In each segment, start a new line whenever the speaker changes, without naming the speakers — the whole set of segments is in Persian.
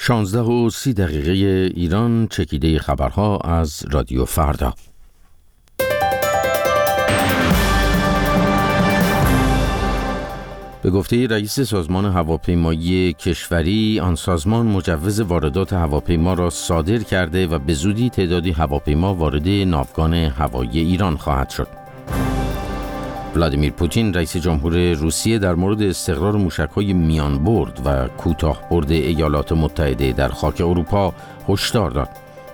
16:30 ایران. چکیده خبرها از رادیو فردا. به گفته رئیس سازمان هواپیمایی کشوری، آن سازمان مجوز واردات هواپیما را صادر کرده و به زودی تعدادی هواپیما وارد ناوگان هوایی ایران خواهد شد. ولادیمیر پوتین رئیس جمهور روسیه در مورد استقرار موشک‌های میان برد و کوتاه برد ایالات متحده در خاک اروپا هشدار داد.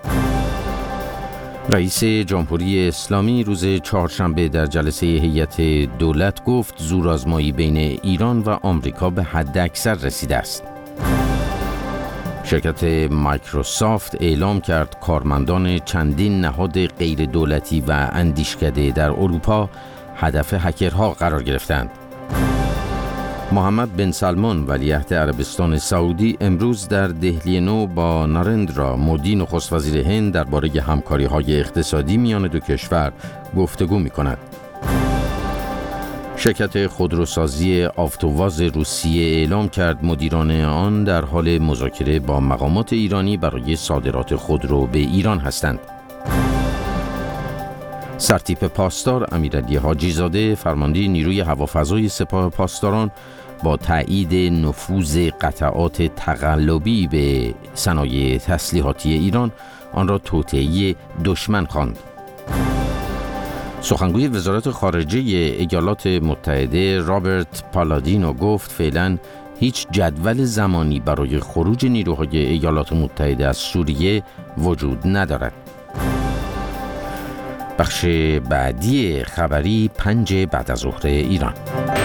رئیس جمهوری اسلامی روز چهارشنبه در جلسه هیئت دولت گفت زورآزمایی بین ایران و آمریکا به حد اکثر رسیده است. شرکت مایکروسافت اعلام کرد کارمندان چندین نهاد غیر دولتی و اندیشکده در اروپا هدف هکرها قرار گرفتند. محمد بن سلمان ولیعهد عربستان سعودی امروز در دهلی نو با نارندرا مودی نخست وزیر هند درباره همکاری‌های اقتصادی میان دو کشور گفتگو می‌کند. شرکت خودروسازی آفتوواز روسیه اعلام کرد مدیران آن در حال مذاکره با مقامات ایرانی برای صادرات خودرو به ایران هستند. سرتیپ پاسدار امیرعلی حاجی‌زاده فرمانده نیروی هوافضای سپاه پاسداران با تایید نفوذ قطعات تقلبی به صنایع تسلیحاتی ایران آن را توطئه‌ای دشمن خواند. سخنگوی وزارت خارجه ایالات متحده رابرت پالادینو گفت فعلا هیچ جدول زمانی برای خروج نیروهای ایالات متحده از سوریه وجود ندارد. بخش بعدی خبری 5 بعد از ظهر ایران.